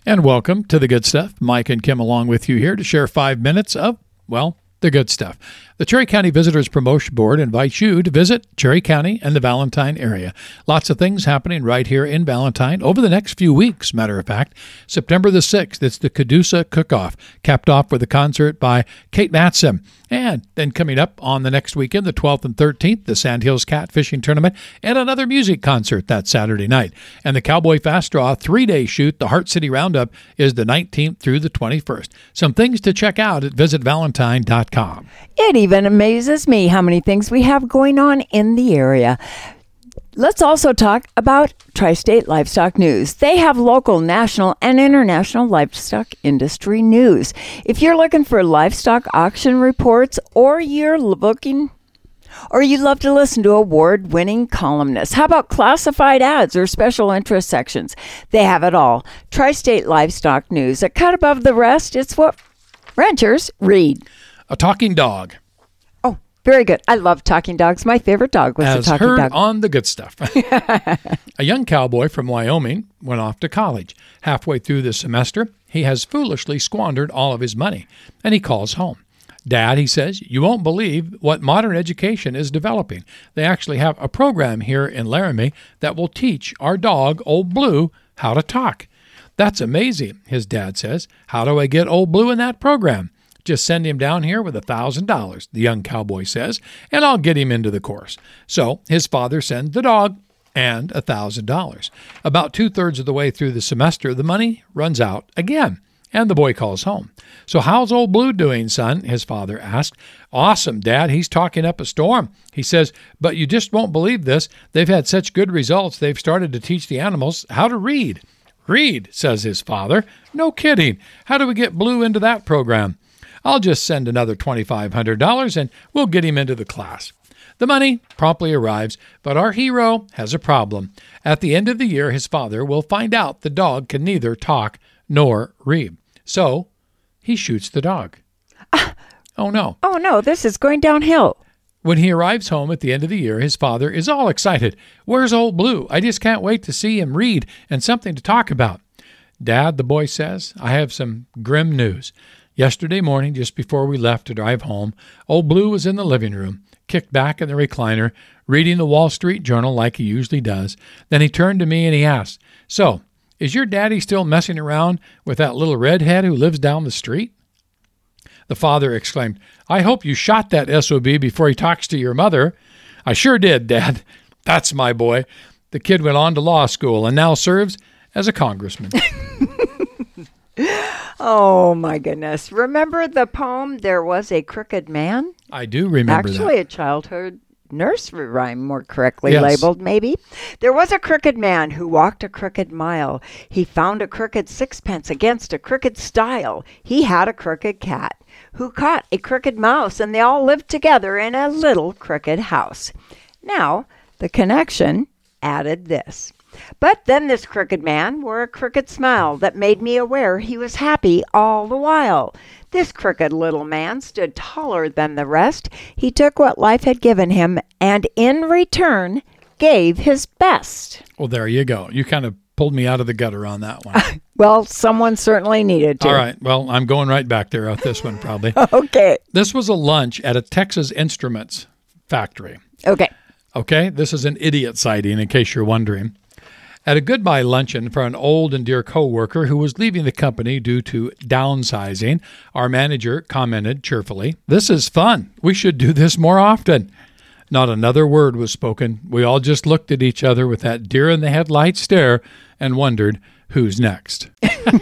And welcome to The Good Stuff. Mike and Kim along with you here to share 5 minutes of, well, the good stuff. The Cherry County Visitors Promotion Board invites you to visit Cherry County and the Valentine area. Lots of things happening right here in Valentine over the next few weeks, matter of fact. September the 6th, it's the Cadusa Cook-Off, capped off with a concert by Kate Matson. And then coming up on the next weekend, the 12th and 13th, the Sandhills Catfishing Tournament and another music concert that Saturday night. And the Cowboy Fast Draw 3-day shoot, the Heart City Roundup, is the 19th through the 21st. Some things to check out at visitvalentine.com. It even amazes me how many things we have going on in the area. Let's also talk about Tri-State Livestock News. They have local, national, and international livestock industry news. If you're looking for livestock auction reports or you love to listen to award-winning columnists, how about classified ads or special interest sections? They have it all. Tri-State Livestock News, a cut above the rest. It's what ranchers read. A talking dog. Very good. I love talking dogs. My favorite dog was a talking dog. As heard on The Good Stuff. A young cowboy from Wyoming went off to college. Halfway through the semester, he has foolishly squandered all of his money, and he calls home. Dad, he says, you won't believe what modern education is developing. They actually have a program here in Laramie that will teach our dog, Old Blue, how to talk. That's amazing, his dad says. How do I get Old Blue in that program? Just send him down here with $1,000, the young cowboy says, and I'll get him into the course. So his father sends the dog and $1,000. About 2/3 of the way through the semester, the money runs out again, and the boy calls home. So how's Old Blue doing, son? His father asked. Awesome, Dad. He's talking up a storm. He says, but you just won't believe this. They've had such good results, they've started to teach the animals how to read. Read, says his father. No kidding. How do we get Blue into that program? I'll just send another $2,500 and we'll get him into the class. The money promptly arrives, but our hero has a problem. At the end of the year, his father will find out the dog can neither talk nor read. So he shoots the dog. Oh, no. Oh, no, this is going downhill. When he arrives home at the end of the year, his father is all excited. Where's Old Blue? I just can't wait to see him read and something to talk about. Dad, the boy says, I have some grim news. Yesterday morning, just before we left to drive home, Old Blue was in the living room, kicked back in the recliner, reading the Wall Street Journal like he usually does. Then he turned to me and he asked, so, is your daddy still messing around with that little redhead who lives down the street? The father exclaimed, I hope you shot that SOB before he talks to your mother. I sure did, Dad. That's my boy. The kid went on to law school and now serves as a congressman. Oh, my goodness. Remember the poem, There Was a Crooked Man? I do remember that. Actually, a childhood nursery rhyme, more correctly Yes. labeled, maybe. There was a crooked man who walked a crooked mile. He found a crooked sixpence against a crooked stile. He had a crooked cat who caught a crooked mouse, and they all lived together in a little crooked house. Now, the connection added this. But then this crooked man wore a crooked smile that made me aware he was happy all the while. This crooked little man stood taller than the rest. He took what life had given him and in return gave his best. Well, there you go. You kind of pulled me out of the gutter on that one. Well, someone certainly needed to. All right. Well, I'm going right back there with this one probably. Okay. This was a lunch at a Texas Instruments factory. Okay, this is an idiot sighting in case you're wondering. At a goodbye luncheon for an old and dear coworker who was leaving the company due to downsizing, our manager commented cheerfully, "This is fun. We should do this more often." Not another word was spoken. We all just looked at each other with that deer-in-the-headlight stare and wondered, who's next?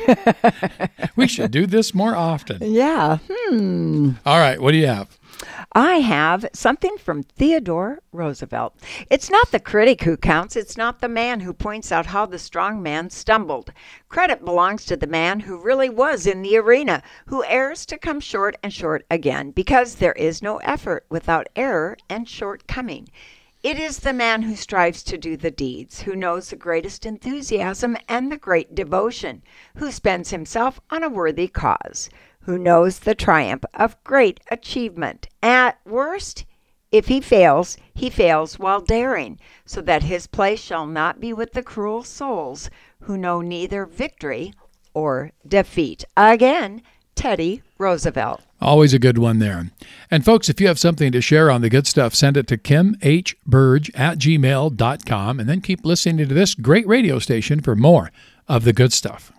We should do this more often. Yeah. All right, what do you have? I have something from Theodore Roosevelt. It's not the critic who counts. It's not the man who points out how the strong man stumbled. Credit belongs to the man who really was in the arena, who errs to come short and short again, because there is no effort without error and shortcoming. It is the man who strives to do the deeds, who knows the greatest enthusiasm and the great devotion, who spends himself on a worthy cause, who knows the triumph of great achievement. At worst, if he fails while daring, so that his place shall not be with the cruel souls who know neither victory or defeat. Again, Teddy Roosevelt. Always a good one there. And folks, if you have something to share on the good stuff, send it to kimhburge@gmail.com, and then keep listening to this great radio station for more of the good stuff.